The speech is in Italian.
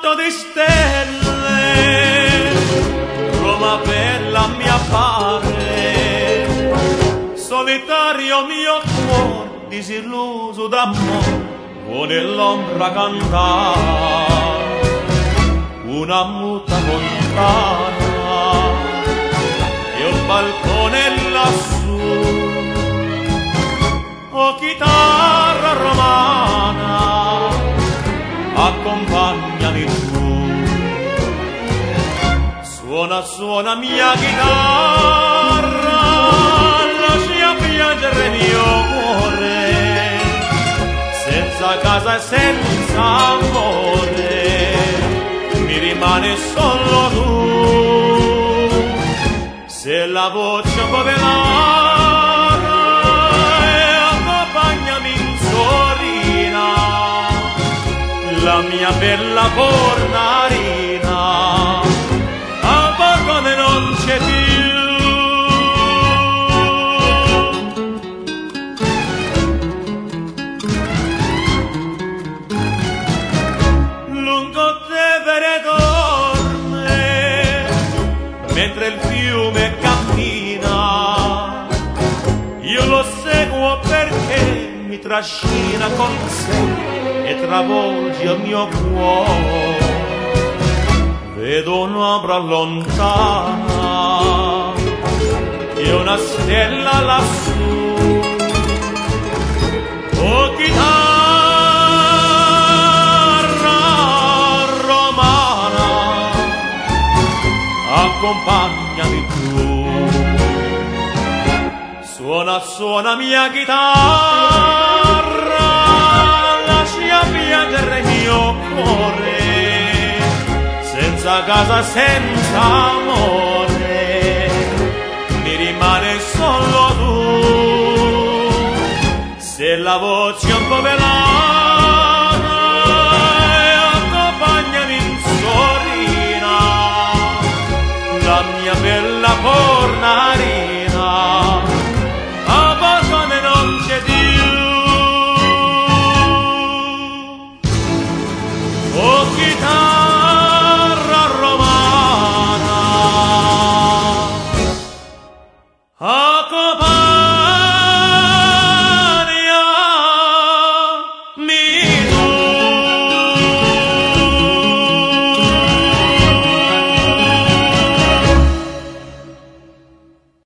manto di stelle, Roma bella mi appare, solitario mio cuore disilluso d'amore, vuole l'ombra cantare, una muta fontana e un balcone lassù, o chitarra romana, accompagnami tu. Suona, suona mia chitarra, lascia piangere mio cuore, senza casa e senza amore, mi rimane solo tu. Se la voce un po' velata, accompagnami in sorina, la mia bella fornarina, al balcone non c'è più. Lungo Tevere dorme, mentre il fiume cammina, io lo seguo perché mi trascina con sé e travolge il mio cuore. Vedo un'ombra lontana e una stella lassù, oh chitarra romana, accompagnami tu. Suona, suona mia chitarra, lascia piangere il mio cuore, senza casa, senza amore, mi rimane solo tu. Se la voce è un po' velata, accompagnami in sorina, la mia bella fornarina,